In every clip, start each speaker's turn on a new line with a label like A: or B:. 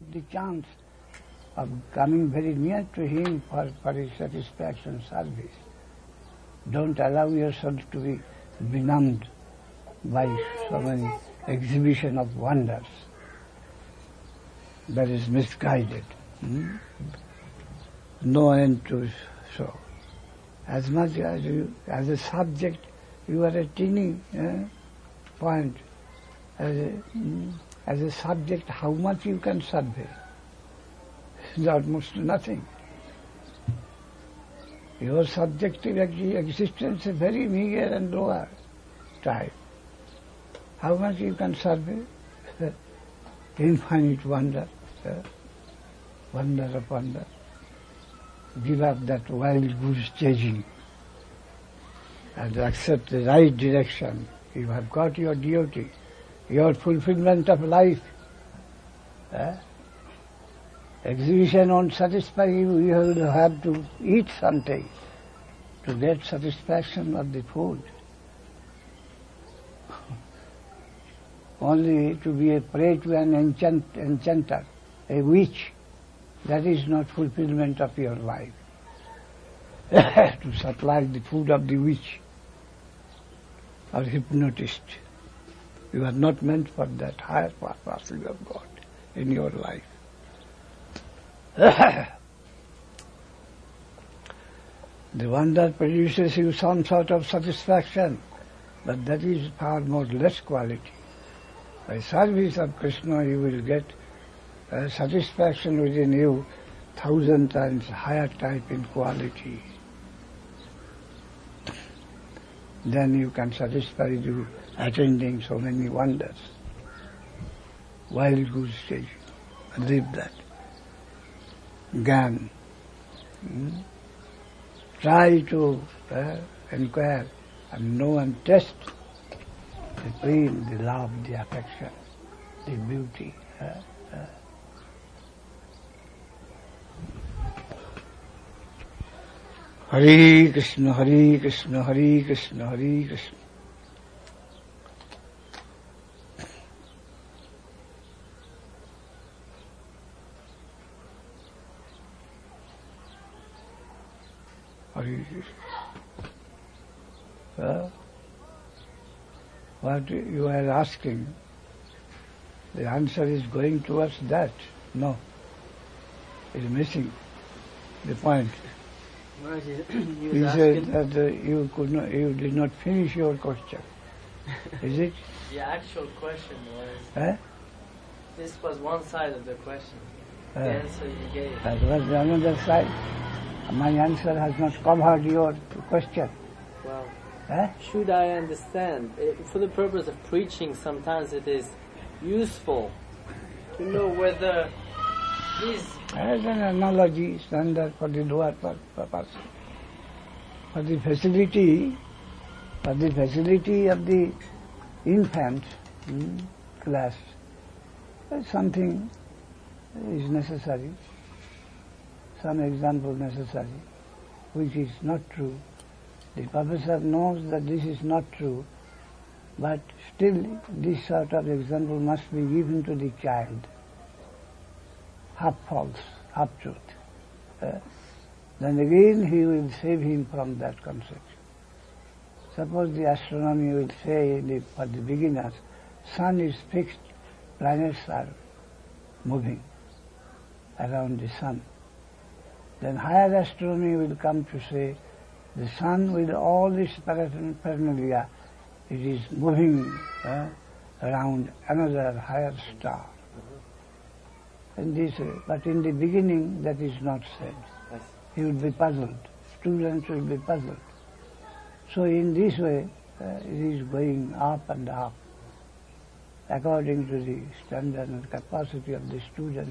A: the chance of coming very near to him for his satisfaction service. Don't allow yourself to be benumbed by so many exhibition of wonders. That is misguided. No end to so. As much as you, as a subject, you are a teeny point. As a subject, how much you can survey? It's almost nothing. Your subjective existence is very meager and lower type. How much you can survey? Infinite wonder, wonder of wonder. Give up that wild goose chasing and accept the right direction. You have got your duty, your fulfillment of life. Exhibition won't satisfy you. You will have to eat something to get satisfaction of the food. Only to be a prey to an enchanter, a witch, that is not fulfillment of your life. To supply the food of the witch or hypnotist. You are not meant for that higher purpose you have got in your life. The wonder produces you some sort of satisfaction, but that is far more less quality. By service of Krishna you will get satisfaction within you 1,000 times higher type in quality. Then you can satisfy you attending so many wonders. Wild goose chase. Leave that. Gyan. Try to inquire and know and test the pain, the love, the affection, the beauty. Hare Krishna, Hare Krishna, Hare Krishna, Hare Krishna. Hare Krishna. What you are asking, the answer is going towards that. No, it is missing the point. He said that you did not finish your question. Is it?
B: The actual question was, this was one side of the question. The answer you gave.
A: That was another side. My answer has not covered your question.
B: Well, should I understand? For the purpose of preaching, sometimes it is useful to know whether these...
A: As an analogy standard for the lower purpose. For the facility of the infant class, something is necessary, some example necessary, which is not true. The professor knows that this is not true, but still this sort of example must be given to the child. Half false, half truth. Then again he will save him from that conception. Suppose the astronomy will say for the beginners, sun is fixed, planets are moving around the sun. Then higher astronomy will come to say, the sun with all its paraphernalia, it is moving around another higher star. In this way, but in the beginning that is not said. He will be puzzled. Students will be puzzled. So in this way, it is going up and up, according to the standard and capacity of the students.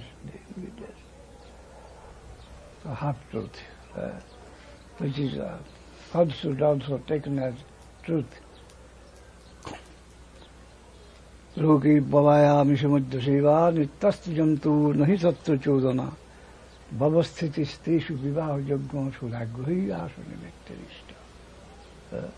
A: So half-truth, which is falsehood also taken as truth. Loki bhavaya mishamadya seva nityasti jantu nahi sattva chodana bhavasthiti steshu vivaha yajna suragrahi asunimektarishta.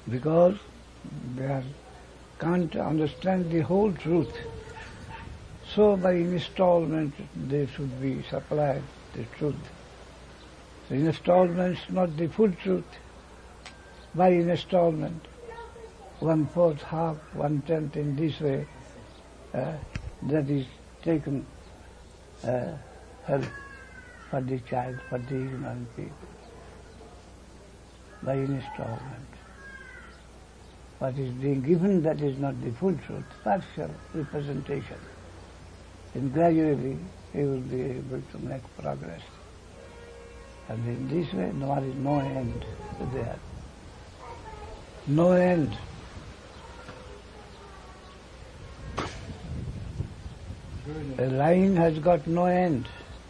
A: Because they can't understand the whole truth. So by installment they should be supplied the truth. The installments, not the full truth. By installment, 1/4, half, 1/10 in this way, that is taken help for the child, for the ignorant people. By installment. What is being given, that is not the full truth, partial representation. And gradually he will be able to make progress. And in this way there is no end there. No end. A line has got no end.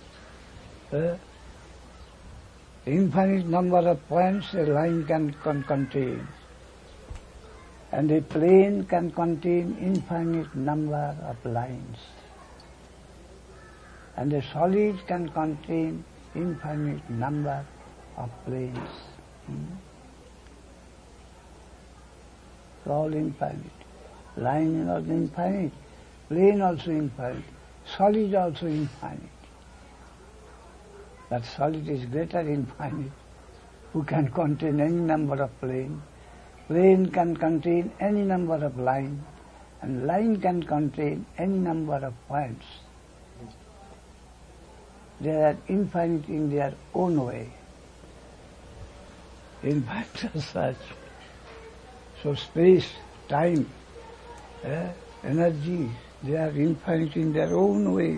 A: Infinite number of points a line can contain. And a plane can contain infinite number of lines. And a solid can contain infinite number of planes. It's all infinite. Line is also infinite, plane also infinite, solid also infinite. But solid is greater infinite, who can contain any number of planes. Plane can contain any number of lines, and line can contain any number of points. They are infinite in their own way. Infinite as such. So space, time, energy, they are infinite in their own way.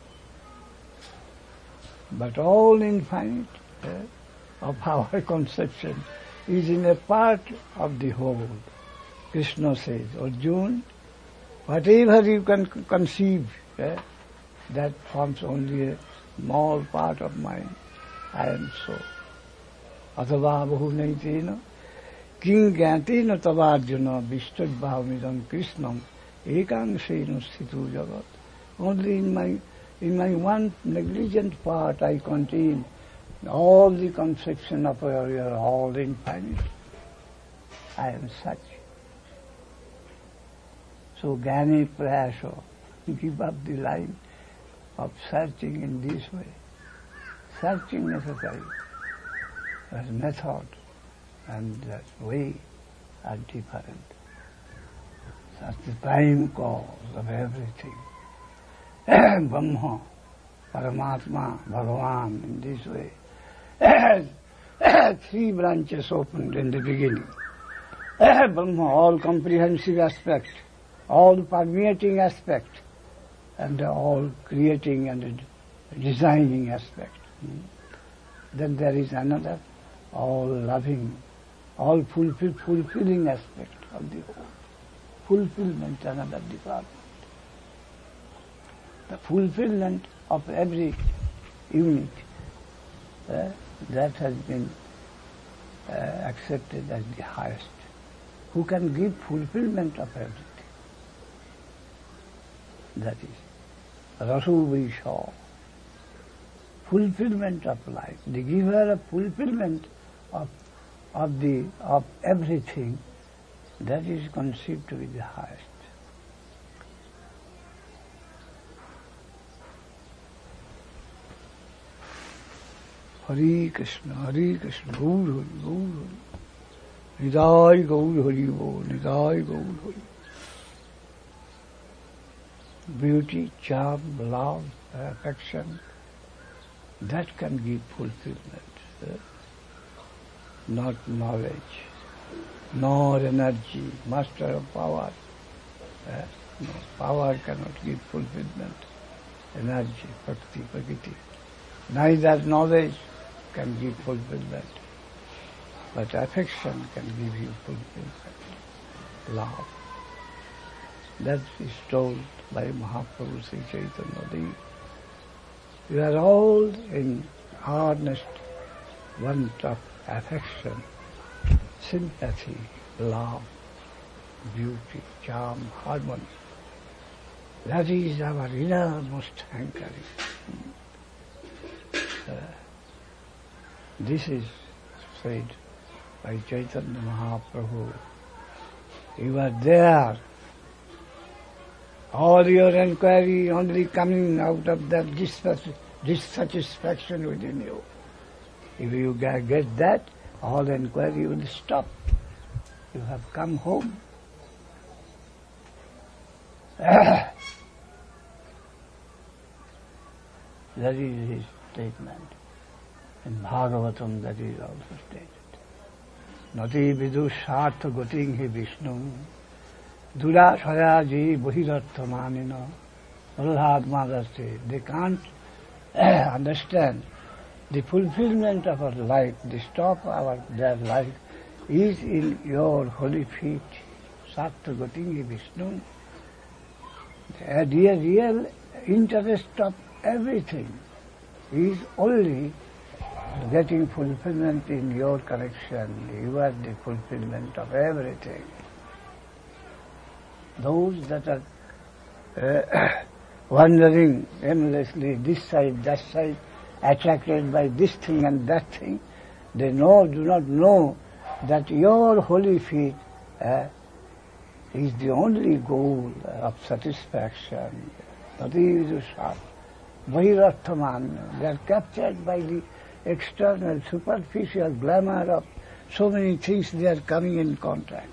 A: But all infinite of our conception is in a part of the whole. Krishna says, Arjuna, whatever you can conceive, that forms only a small part of mine. I am so. Atava bahunaitena king gyantena tavarjuna vishtadbhavamidam krishnam ekangsena sthitu jagat. Only in my one negligent part I contain all the conception of your all infinite. I am such. So Gyani Prayasho, give up the line of searching in this way. Searching necessary, but method and that way are different. That's the prime cause of everything. Brahma, Paramatma, Bhagavan, in this way. Three branches opened in the beginning. Brahma, all comprehensive aspect, all permeating aspect, and all creating and designing aspect. Then there is another, all loving, all fulfilling aspect of the whole. Fulfillment, another department. The fulfillment of every unit, that has been accepted as the highest. Who can give fulfillment of everything? That is Rasu Visha, fulfillment of life. The giver of fulfillment of everything, that is conceived to be the highest. Hare Krishna, Gaur Hari, Gaur Hari. Nidai Gaur Hari Bo, Nidai Gaur Hari. Beauty, charm, love, affection, that can give fulfillment. Not knowledge, nor energy, master of power. No, power cannot give fulfillment. Energy, bhakti, prakriti. Neither knowledge can give fulfillment, but affection can give you fulfillment. Love. That is told by Mahaprabhu Sri Chaitanya Dev. You are all in earnest want of affection, sympathy, love, beauty, charm, harmony. That is our innermost hankering. This is said by Chaitanya Mahaprabhu. You are there All your inquiry only coming out of that dissatisfaction within you. If you get that, all inquiry will stop. You have come home. That is his statement. In Bhagavatam that is also stated. Nati vidushartha goting hi Vishnu durashaya bahirartha manina radhatmadasya. They can't understand the fulfillment of our life, the stop of their life is in your holy feet. Sartha goting hi Vishnu. The real interest of everything is only getting fulfillment in your connection. You are the fulfillment of everything. Those that are wandering aimlessly this side, that side, attracted by this thing and that thing, they do not know that your holy feet is the only goal of satisfaction. Bahirarthaman. They are captured by the external, superficial glamour of so many things they are coming in contact.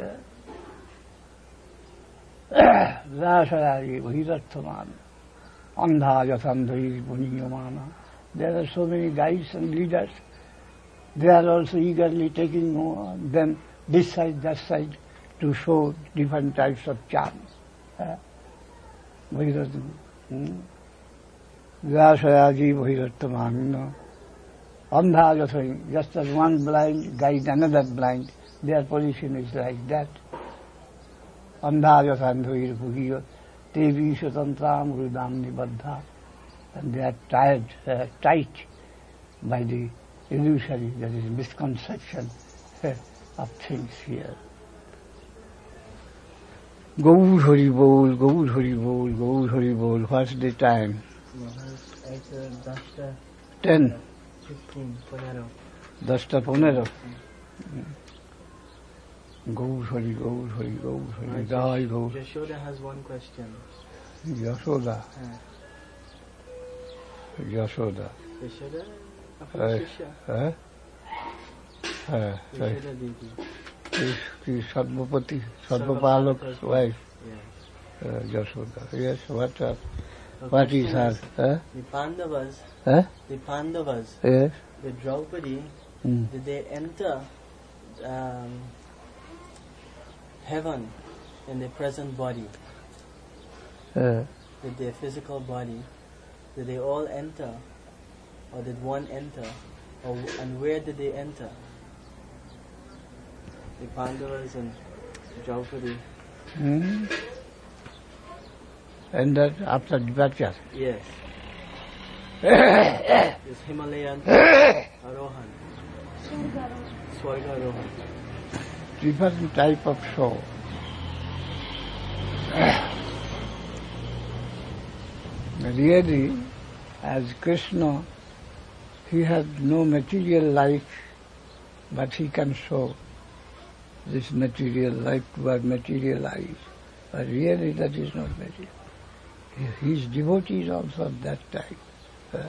A: Rashayagi bahirarthaman. Andha yathandhai puniyamana. There are so many guides and leaders. They are also eagerly taking them this side, that side, to show different types of charms. Bahirarthaman. Vyasayagi bahirarthaman. Andha yathandhai. Just as one blind guides another blind, their position is like that. Andha yathandhai bhugiya tevi svatantram rudam nibaddha. And they are tight by the illusory, that is misconception of things here. Gaur Hari Bol, Gaur Hari Bol, Gaur Hari Bol. What's the time? 10. 10:15. Gaur Hari, Gaur Hari, Gaur Hari, Jai Gaur.
B: Yashoda has one question.
A: Yashoda. Yashoda.
B: Yashoda? Yashoda Devi.
A: Sarvapati, Sarvapalak's wife. Yashoda. Yes, what is her?
B: The Pandavas.
A: The
B: Pandavas.
A: Yes.
B: The Draupadi. Did they enter heaven in their present body? With their physical body? Did they all enter? Or did one enter? And where did they enter? The Pandavas and Draupadi.
A: And that after departure?
B: Yes. This Himalayan Arohan. Swarga Arohan.
A: Different type of show. Really, as Krishna, he has no material life, but he can show this material life to our material eyes. But really that is not material. His devotees also of that type.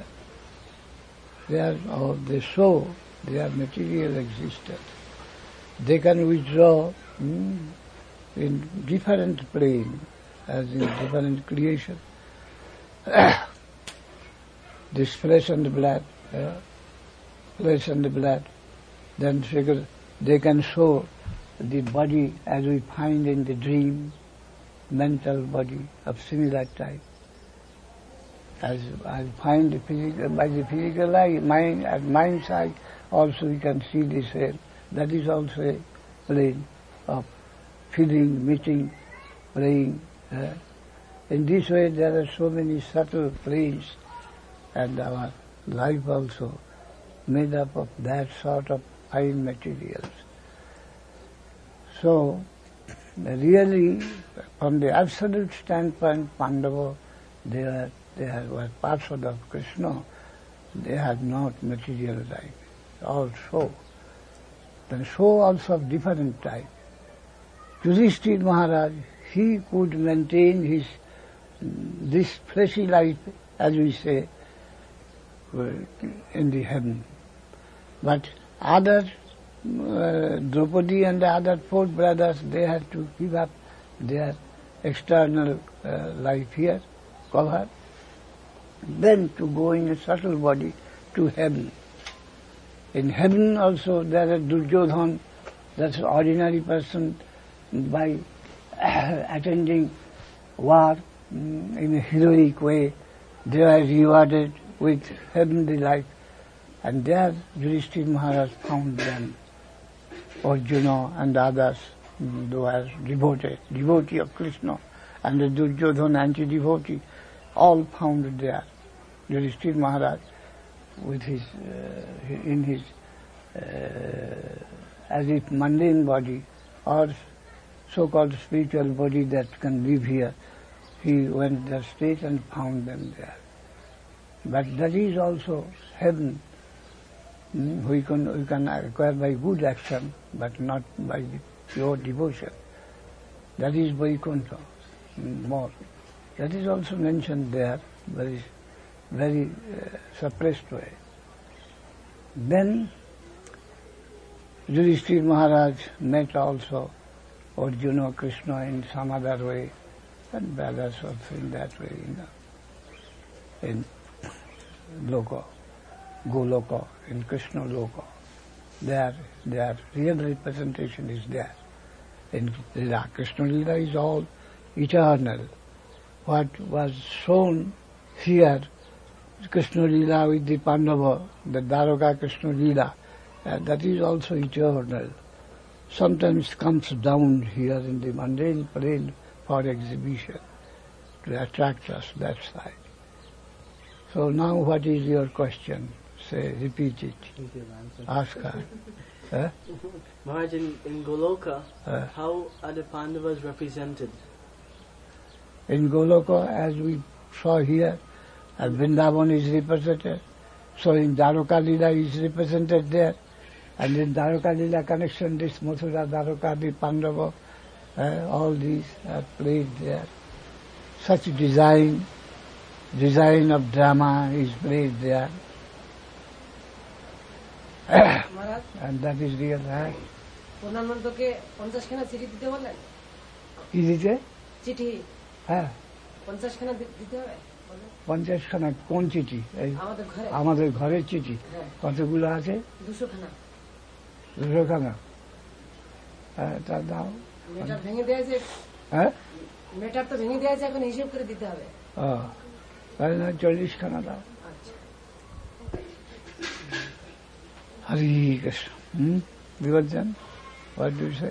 A: They show their material existence. They can withdraw in different plane, as in different creation. This flesh and blood, then they can show the body as we find in the dream, mental body of similar type. As I find the physical, by the physical eye, mind, at mind side also we can see this here. That is also a plane of feeling, meeting, playing. In this way there are so many subtle planes, and our life also made up of that sort of fine materials. So, really, from the absolute standpoint, Pandava, they were Parshad of Krishna. They had not material life. All show. Then show also of different type. Yudhishthira Maharaj, he could maintain his this fleshy life, as we say, in the heaven. But other Draupadi and the other 4 brothers, they had to give up their external life here, cover, then to go in a subtle body to heaven. In heaven also there is Duryodhana, that's an ordinary person, by attending war in a heroic way, they are rewarded with heavenly life. And there Yudhishthira Maharaj found them, Arjuna and others, who are devotee of Krishna, and the Duryodhana anti-devotee, all found there. Yudhishthira Maharaj, with his, in his, as if mundane body, or so-called spiritual body that can live here, he went there straight and found them there. But that is also heaven. We can acquire by good action, but not by pure devotion. That is Vaikuntha, more. That is also mentioned there, very suppressed way. Then Yudhishthira Maharaj met also Arjuna, Krishna in some other way, and brothers also in that way, in Loka, Goloka, in Krishna Loka. Their real representation is there. In Lila, Krishna Lila is all eternal. What was shown here, Krishna Lila with the Pandava, the Dwaraka Krishna Lila, that is also eternal. Sometimes comes down here in the mundane plane for exhibition to attract us that side. So now what is your question? Say, repeat it. Ask her.
B: Maharaj, in Goloka, how are the Pandavas represented?
A: In Goloka, as we saw here, Vrindavan is represented. So in Dwaraka Lila is represented there. And in Dwaraka Lila connection, this Mathura, Dwaraka, the Pandava, all these are played there. Such design of drama is played there. And that is real, right?
C: প্রধানমন্ত্রীকে 50 খানা চিঠি দিতে বললেন
A: কি দিতে
C: চিঠি
A: হ্যাঁ
C: 50 খানা দিতে হবে
A: 50 খানা কোন চিঠি আমাদের ঘরের চিঠি কতগুলো আছে
C: 200 খানা
A: 200 খানা তা দাও
C: মেটার ভেঙে দেয়া আছে
A: হ্যাঁ
C: মেটার তো ভেঙে দেয়া আছে এখন হিসাব করে দিতে হবে
A: তাহলে 40 খানা দাও Hare Krishna. Vivajan, what do you say?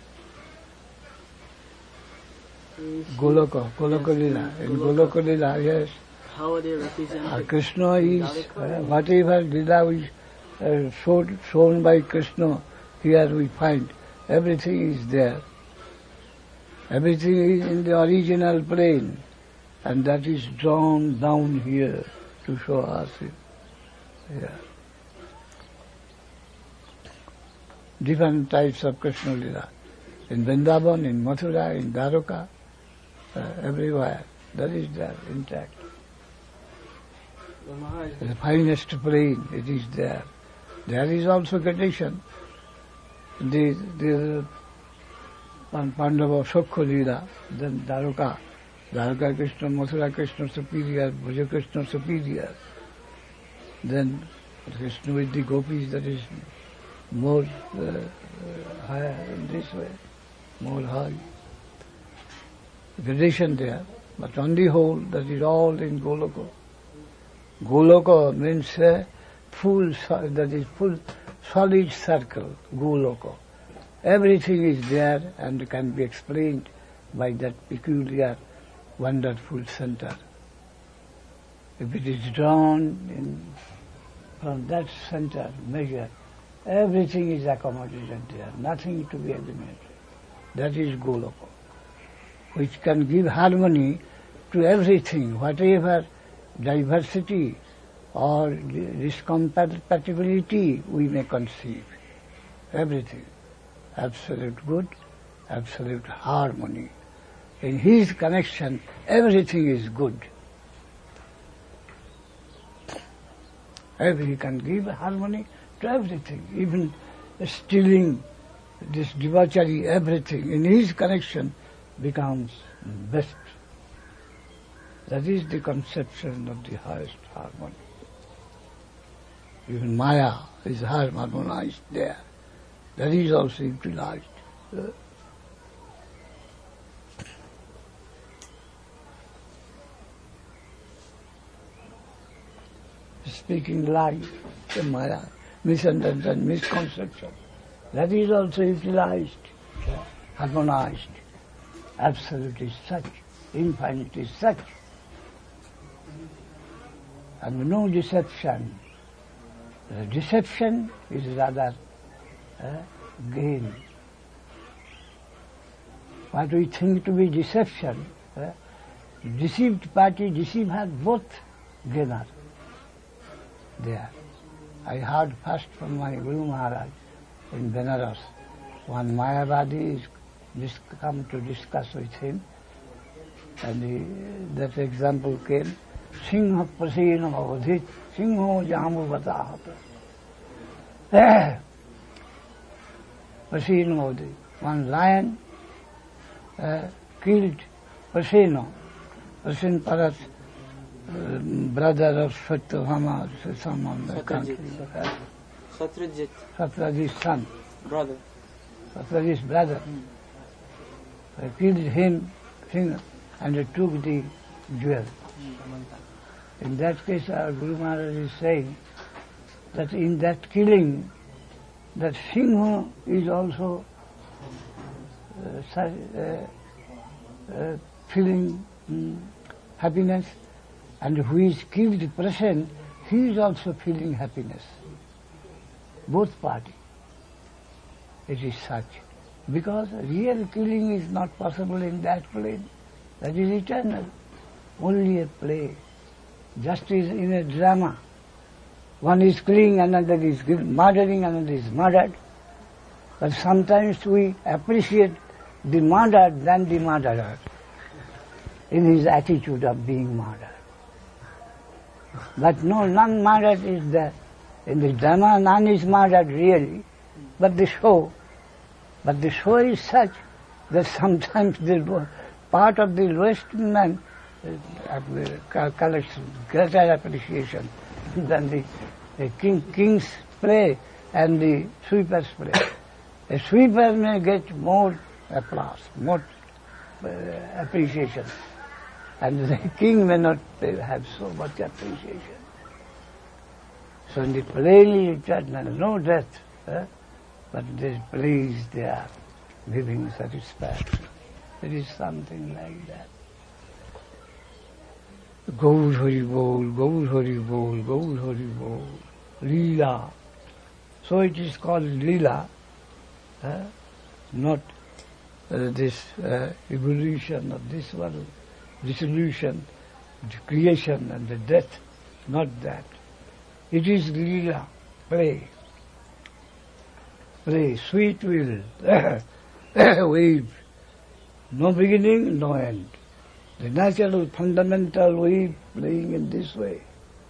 A: Goloka Lila. In Goloka Lila, yes.
B: How are they represented?
A: Krishna is, whatever Lila is shown by Krishna, here we find everything is there. Everything is in the original plane, and that is drawn down here to show us it. Yeah. Different types of Krishna Lila. In Vrindavan, in Mathura, in Dwaraka, everywhere. That is there, intact. The finest plane, it is there. There is also gradation. The Pandava Shokha Lila, then Dwaraka Krishna, Mathura Krishna superior, Bhuja Krishna superior. Then Krishna with the gopis, that is more higher in this way, more high. Gradation there, but on the whole, that is all in Goloka. Goloka means full solid circle, Goloka. Everything is there and can be explained by that peculiar, wonderful center. If it is drawn from that center measure, everything is accommodated there, nothing to be eliminated. That is Goloka, which can give harmony to everything, whatever diversity or discompatibility we may conceive. Everything. Absolute good, absolute harmony. In his connection, everything is good. He can give harmony to everything, even stealing, this debauchery, everything. In his connection becomes best. That is the conception of the highest harmony. Even Maya is harmonized there. That is also utilized. Speaking lies, the Maya, misunderstanding, misconception. That is also utilized, harmonized. Absolute is such, infinite is such. And no deception. Deception is rather gain. What we think to be deception, deceived party, deceiver, both gainer there. I heard first from my Guru Maharaj in Benares. One Mayavadi is come to discuss with him, and that example came, Singha prasena avadhit, Singho jamu batahat. Prasena avadhit. One lion killed Prasena. Prasena Paras, brother of Satyabhama, someone in the country. Satyajit's son.
B: Brother.
A: Satyajit's brother. Killed him, and took the jewel. In that case, our Guru Maharaj is saying that in that killing, that Singha is also feeling happiness, and who is killed the person, he is also feeling happiness. Both parties. It is such. Because real killing is not possible in that plane. That is eternal. Only a play. Just as in a drama. One is killing, another is murdering, another is murdered. But sometimes we appreciate the murdered than the murderer in his attitude of being murdered. But no, none murdered is there. In the drama, none is murdered really, but the show is such that sometimes the part of the lowest man collects greater appreciation than the king's play and the sweeper's play. A sweeper may get more applause, more appreciation, and the king may not have so much appreciation. So in the play eternal, no death, but the play is there, giving satisfaction. It is something like that. Gaur Hari Bol, Gaur Hari Bol, Gaur Hari Bol, Leela. So it is called Leela, not this evolution of this world, dissolution, the creation and the death, not that. It is Leela, play. Play, sweet will, wave, no beginning, no end. The natural, fundamental wave playing in this way.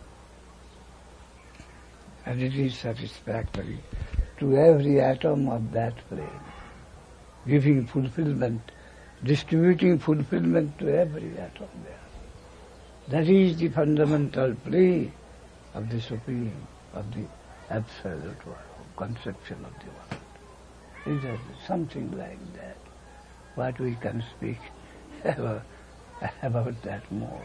A: And it is satisfactory to every atom of that plane, giving fulfillment, distributing fulfillment to every atom there. That is the fundamental play of the Supreme, of the Absolute World, conception of the world. It is something like that. What we can speak about that more.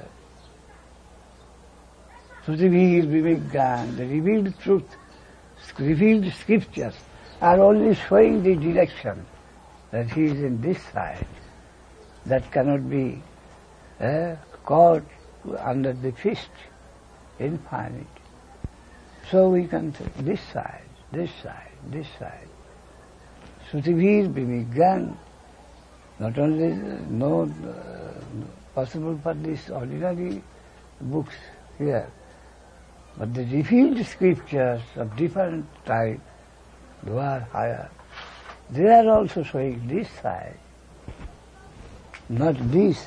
A: Srutivir Vivigyan, the revealed truth, revealed scriptures are only showing the direction that he is in this side. That cannot be caught under the fist, infinite. So we can say this side, this side, this side. Srutivir Vivigyan, not only possible for these ordinary books here, but the revealed scriptures of different type, lower, higher, they are also showing this side. not this.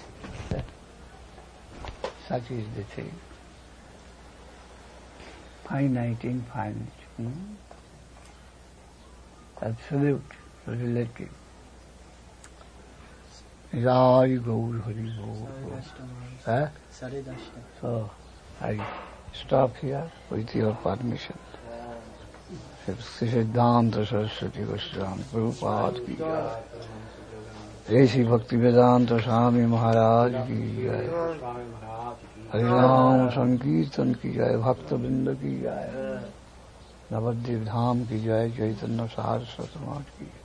A: Such is the thing. Finite, infinite. Absolute, relative. Jai Gaur Hari Gaur. So, I stop here with your permission. Siddhanta Saraswati Goswami Prabhupada ki jai. Jai Bhakti Vedanta Swami Maharaj ki jai. Harinam Sankirtan ki jai. Bhakta Vrinda ki jai. Navadvip Dham ki jai. Chaitanya Saraswati Math ki jai.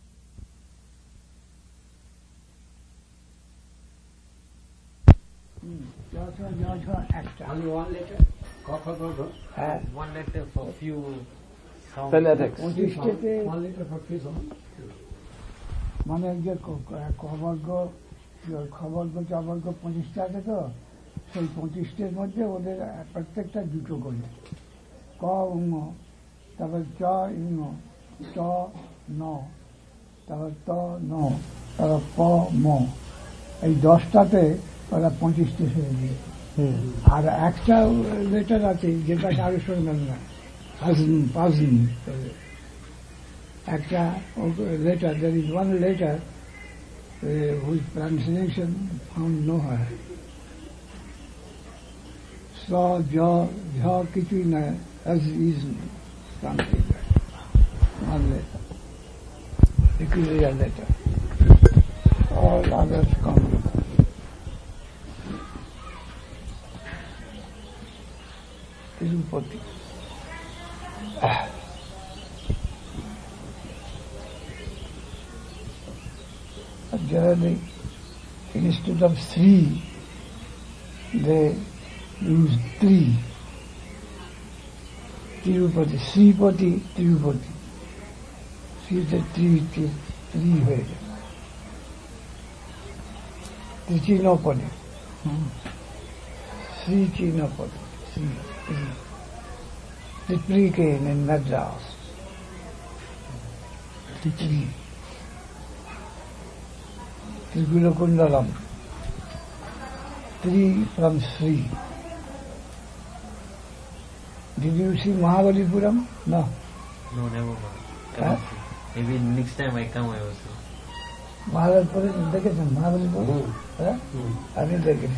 D: Only one letter?
B: One letter for few songs.
A: Phonetics.
D: One letter for few songs?
A: মানে যে খবর্গ চাবর্গ 25টা আছে তো সেই 25টার মধ্যে ওদের প্রত্যেকটা দুটো করে ক উঙ তারপর চ ইঙ চ ন তারপর ত ন তারপর প ম এই 10টাতে ওরা 25টা ছেড়ে দিয়ে আর একটা লেটার আছে যেটা কারো শুনবেন না পাজন একটা letter, there is one letter whose pronunciation found nowhere. So, ja, কিছুই না, as is something like one letter. Peculiar letter. All others come. Tirupati. Generally, instead of 3, they use 3. Tirupati, Sripati, Tirupati. See the 3 way. Trichinopati. Sri Chinopati. The 3 came in Madras. The 3. Trigunakundalam. 3 from Sri. Did you see Mahabalipuram? No.
B: No, never. Maybe next time I come I will see.
A: Mahabalipuram, দেখেছেন Mahabalipuram? আমি দেখিনি।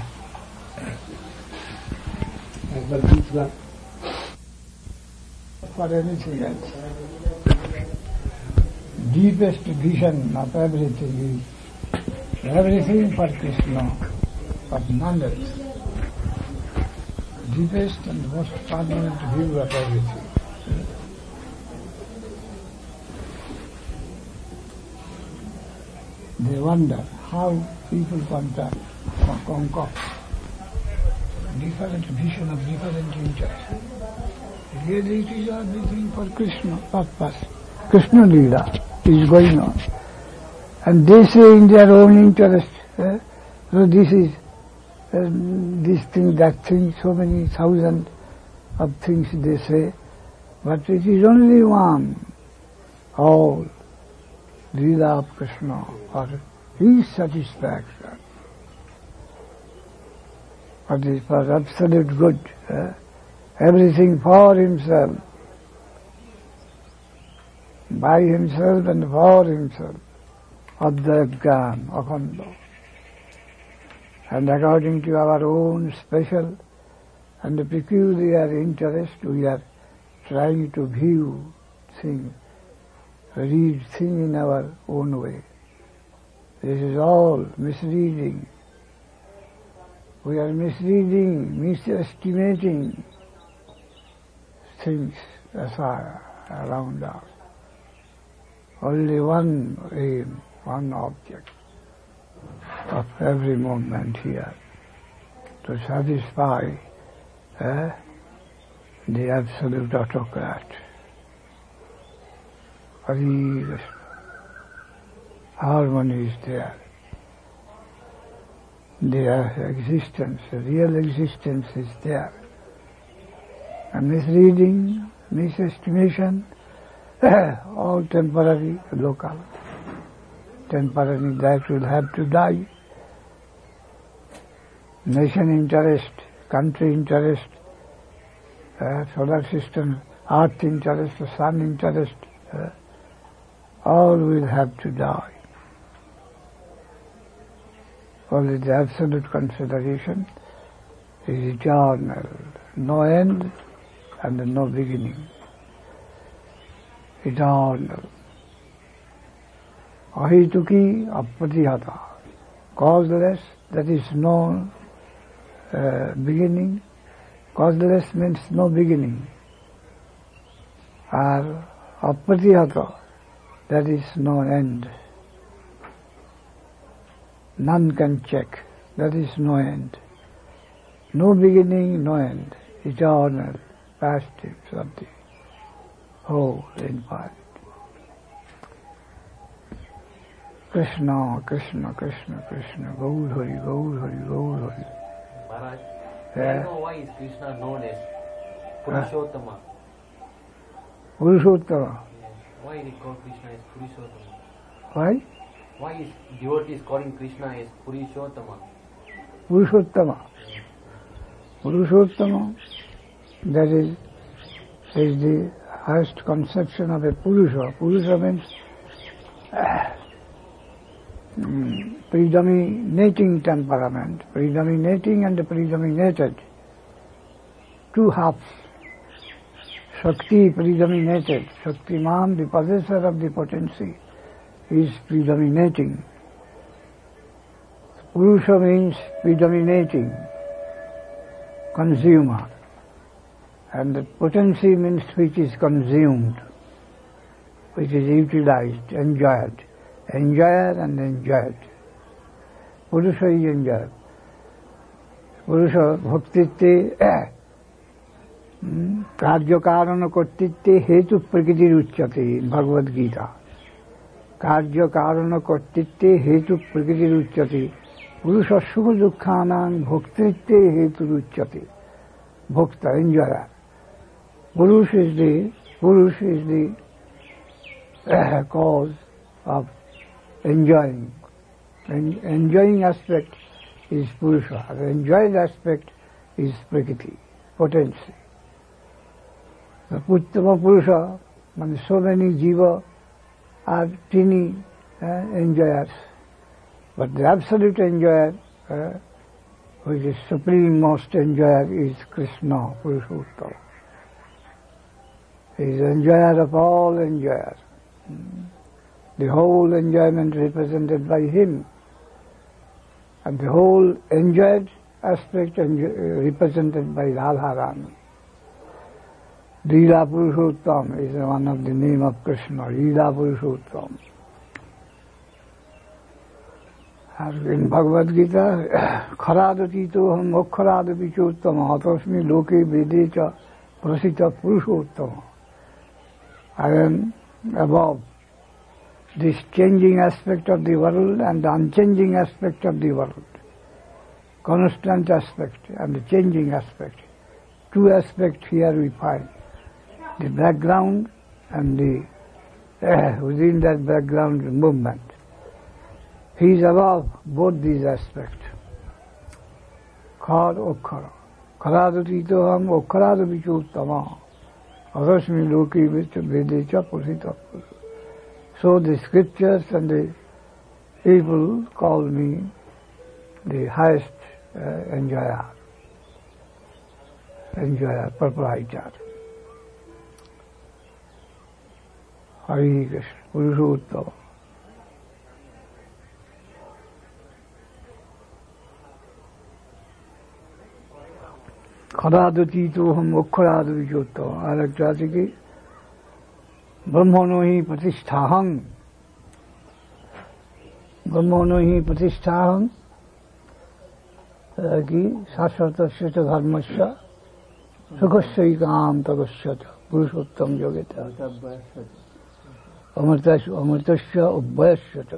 D: একবার বুঝলাম।
A: For anything else. Deepest vision of everything is everything for Krishna, but none else. Deepest and most permanent view of everything. They wonder how people concoct different vision of different interests. Really it is everything for Krishna purpose. Krishna Leela is going on. And they say in their own interest, so this is this thing, that thing, so many thousands of things they say, but it is only one, all, Leela of Krishna, for his satisfaction, for absolute good, everything for himself, by himself and for himself. Advaita, Akhanda. And according to our own special and peculiar interest, we are trying to view things, read things in our own way. This is all misreading. We are misreading, misestimating things around us. Only one aim, one object of every moment here, to satisfy the absolute autocrat. Harmony is there. Their existence, real existence is there. And misreading, misestimation, all temporary, local. Temporary, that will have to die, nation interest, country interest, solar system, earth interest, sun interest, all will have to die. Only the absolute consideration is eternal, no end and no beginning. Eternal. Ahituki apatihata. Causeless, that is no beginning. Causeless means no beginning. Or apatihata, that is no end. None can check, that is no end. No beginning, no end. Eternal, passive, something. Whole, infinite. Krishna, Krishna, Krishna, Krishna, Gaur Hari, Gaur Hari, Gaur Hari.
B: Maharaj, I know why is Krishna known as Purushottama?
A: Purushottama.
B: Why is he called Krishna as Purushottama?
A: Why?
B: Why is devotees calling Krishna as Purushottama?
A: Purushottama. Purushottama, that is the highest conception of a Purusha. Purusha means predominating temperament, predominating and predominated. Two halves. Shakti predominated. Shaktiman, the possessor of the potency, is predominating. Purusha means predominating, consumer. And the potency means which is consumed, which is utilized, enjoyed. Enjoyer and enjoyed. Purusha is enjoyed. Purusha bhaktitte karya karana kartitte hetu prakriti uchyate in Bhagavad Gita. Karya karana kartitte hetu prakriti uchyate. Purusha sukha dukkhanang bhaktitte hetu uchyate. Bhakta, enjoyer. Purush is the cause of enjoying. Enjoying aspect is Purusha. The enjoyed aspect is Prakriti, potency. The Uttama Purusha, and so many jiva are teeny enjoyers. But the absolute enjoyer, which is supreme most enjoyer, is Krishna, Purushottama. He is the enjoyer of all enjoyers. The whole enjoyment represented by him, and the whole enjoyed aspect represented by Radharani. Leela Purushottam is one of the name of Krishna, Leela Purushottam. As in Bhagavad Gita, Kharadati-toham mokkharadapichottama atasmi loke vedecha prasita Purushottama. I am above this changing aspect of the world and the unchanging aspect of the world. Constant aspect and the changing aspect. Two aspects here we find. The background and the within that background movement. He is above both these aspects. Khad Okkara. Kharadati-toham okkharadapichottama. Arasmi loki vedecha prasita. So the scriptures and the people call me the highest enjoyer, proprietor. Hari Krishna, Purushottama. Kharadati-toham okkharadapichottama. Arekta আছে কি ब्रह्मणो ही प्रतिष्ठाहं कि शाश्वतस्य च धर्मस्य सुखस्यैकान्तकस्य च पुरुषोत्तम योगे अमृतस्य उभयस्य च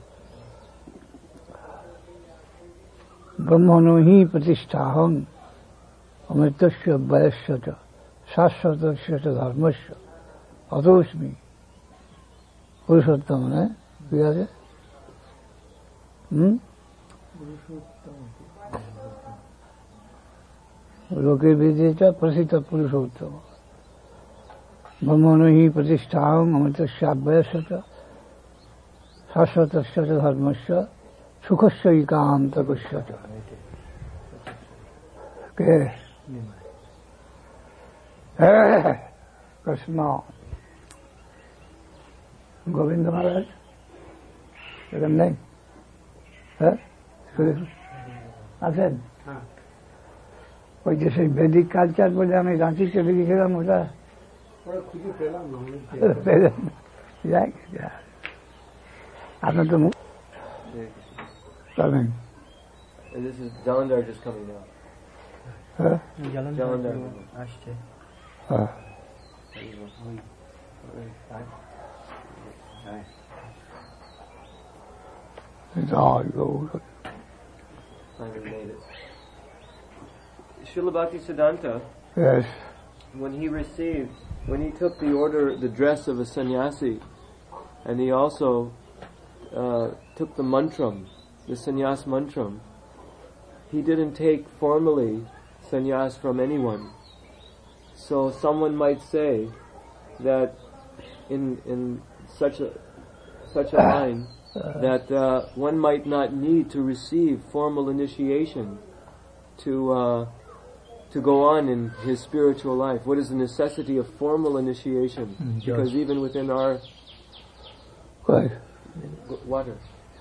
A: ब्रह्मणो ही प्रतिष्ठाहं अमृतस्य उभयस्य च शाश्वतस्य च धर्मस्य अतोस्मी पुरुषोत्तम है क्या है लोके विदित प्रसिद्ध पुरुषोत्तम ब्रह्मणो हि प्रतिष्ठां अमृतस्याभ्यसत शाश्वतस्य धर्मस्य सुखस्य एकान्तकस्य च। कृष्ण गोविंद महाराज नहीं আছেন ওই যে সেই বেদিক কালচার বলে আমি রাঁচি চলে গেছিলাম ওটা
D: খুঁজে পেলাম
A: আপনার তো চলেন
E: This is Jalandhar just coming now. Jalandhar আসছে। Srila Bhaktisiddhanta,
A: yes,
E: when he took the order, the dress of a sannyasi, and he also took the mantram, the sannyas mantram, he didn't take formally sannyas from anyone. So someone might say that in such a line that one might not need to receive formal initiation to go on in his spiritual life. What is the necessity of formal initiation? Because even within our water.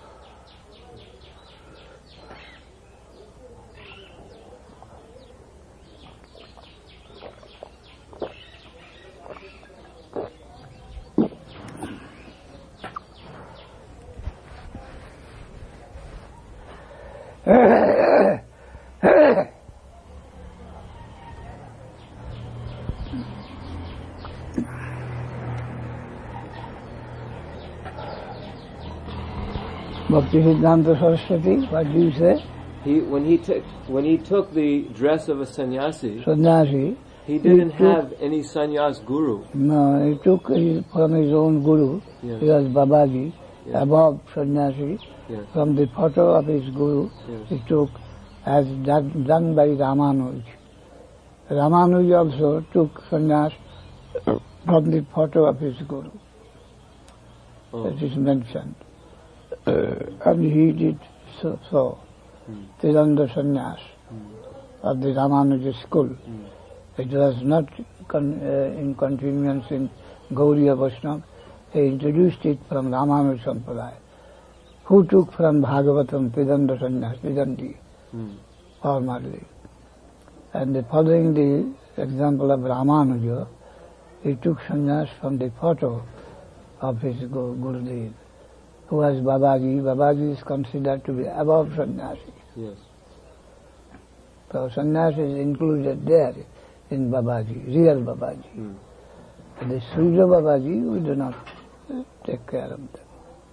A: Bhaktisiddhanta Saraswati, what do you say?
E: When he took the dress of a sannyasi, he didn't have any sannyas guru.
A: No, he took from his own guru.
E: Yes.
A: He was Babaji, above sannyasi.
E: Yes.
A: From the photo of his guru,
E: Yes.
A: he took as done by Ramanuj. Ramanuj also took sannyas from the photo of his guru. That is mentioned. And he did so. Tiranda sannyas of the Ramanuja school. It was not in continuance in Gauriya Vaishnava. He introduced it from Ramanuja Sampradaya, who took from Bhagavatam Pidanda sannyas, Pidanti, formerly. And following the example of Ramanuja, he took sannyas from the photo of his Gurudev, who was Babaji. Babaji is considered to be above sannyasi.
E: Yes.
A: So sannyasi is included there in Babaji, real Babaji. And the Surya Babaji, we do not take care of them.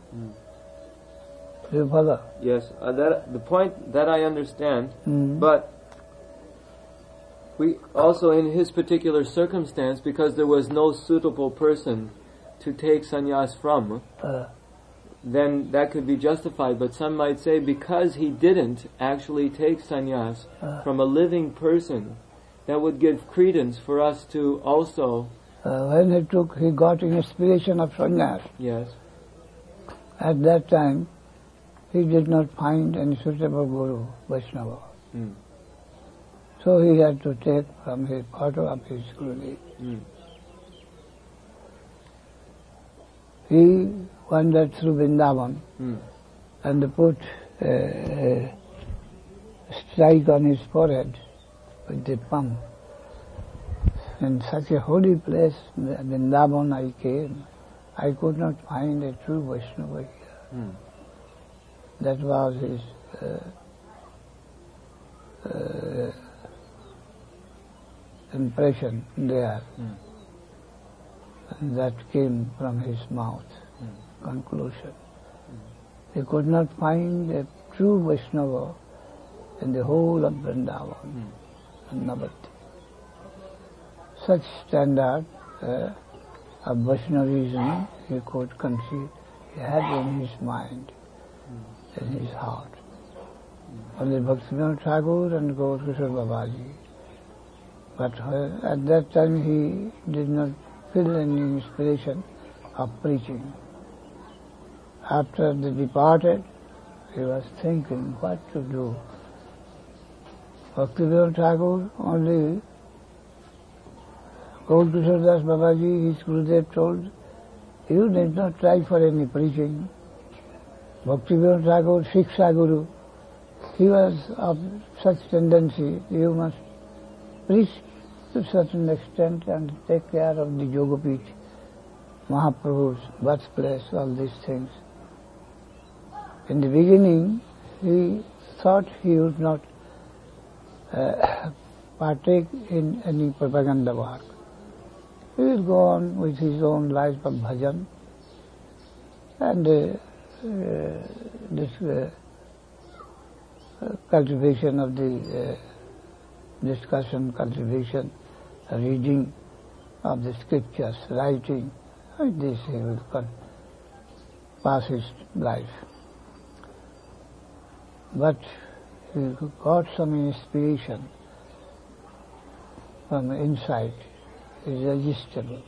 A: Do you follow?
E: Yes, the point that I understand, but we also in his particular circumstance, because there was no suitable person to take sannyas from, then that could be justified. But some might say because he didn't actually take sannyas from a living person, that would give credence for us to also...
A: when he got inspiration of sannyas.
E: Yes.
A: At that time, he did not find any suitable Guru, Vaishnava. So he had to take from his photo of his Gurudev. He wandered through Vrindavan and put a strike on his forehead with the palm. In such a holy place, Vrindavan, I came. I could not find a true Vaishnava here. That was his impression there. And that came from his mouth. Conclusion. He could not find a true Vaishnava in the whole of Vrindavan and Navati. Such standard of Vaishnavism he could conceive, he had in his mind, in his heart. Only Bhaktivinoda Thakur and Gaur Kishore Babaji But at that time he did not feel any inspiration of preaching. After they departed, he was thinking what to do. Bhaktivedanta Thakur only, Gaur Kishore Das Babaji, his Gurudev told, you need not try for any preaching. Bhaktivedanta Thakur, Shiksha Guru, he was of such tendency, you must preach to a certain extent and take care of the Yogapith, Mahaprabhu's birthplace, all these things. In the beginning, he thought he would not partake in any propaganda work. He will go on with his own life of bhajan and this cultivation of the discussion, cultivation, reading of the scriptures, writing, like this he will pass his life. But he got some inspiration from inside, irresistible,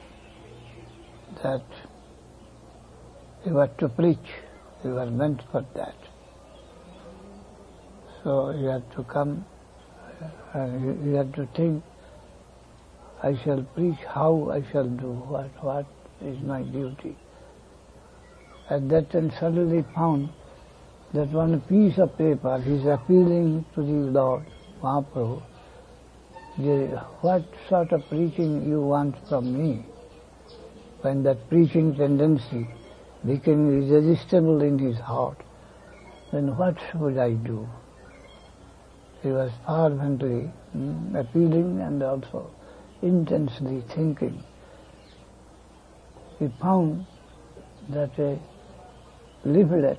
A: that you have to preach, you are meant for that. So you have to come and you have to think, I shall preach, how I shall do, what is my duty. At that time suddenly found that one piece of paper he is appealing to the Lord, Mahaprabhu, what sort of preaching you want from me? When that preaching tendency became irresistible in his heart, then what should I do? He was fervently appealing and also intensely thinking. He found that a leaflet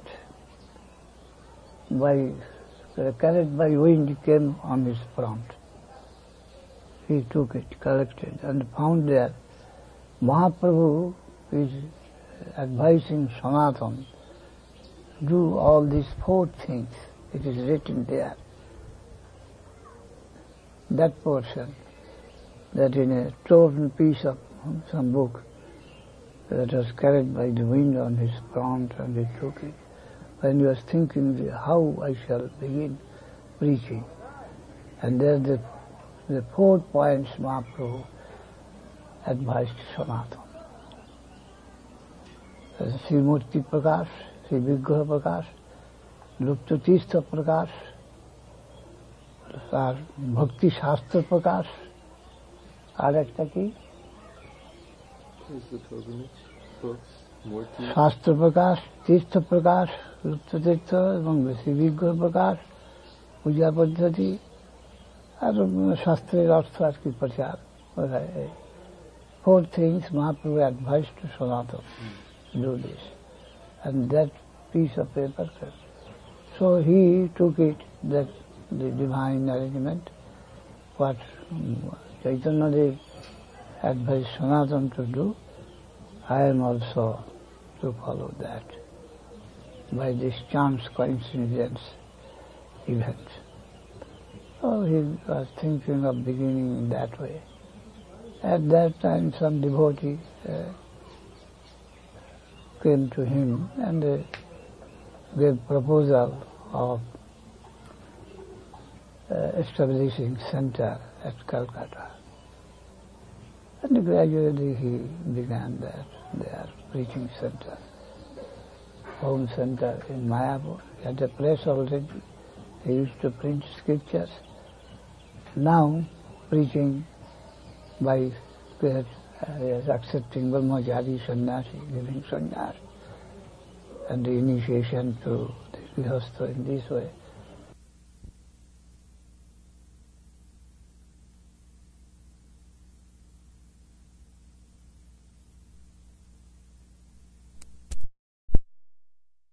A: carried by wind came on his front. He took it, collected, and found there Mahaprabhu is advising Sanatana, do all these 4 things. It is written there. That portion, that in a torn piece of some book that was carried by the wind on his front, and he took it. When he was thinking how I shall begin preaching, and there the 4 points Mahaprabhu advised Sanatana. Sri Murti Prakash, Sri Vigraha Prakash, Lupta Tirtha Prakash, আর ভক্তি শাস্ত্র প্রকাশ, আর একটা কি শাস্ত্র প্রকাশ, তীর্থ প্রকাশ, লুপ্ত তীর্থ এবং বিগ্রহ প্রকাশ, পূজা পদ্ধতি আর শাস্ত্রের অর্থ আর কি প্রচার। 4 things Mahaprabhu advised to Sanatana, do this. And that piece of paper, so he took it, that the divine arrangement, what Chaitanya Dev advised Sanatana to do, I am also to follow that by this chance coincidence event. So he was thinking of beginning in that way. At that time some devotee came to him and gave proposal of establishing center at Calcutta. And gradually he began that, their preaching center, home center in Mayapur. He had a place already. He used to print scriptures. Now preaching by accepting Brahmachari sannyasi, giving sannyas, and the initiation to the Grihastha in this way.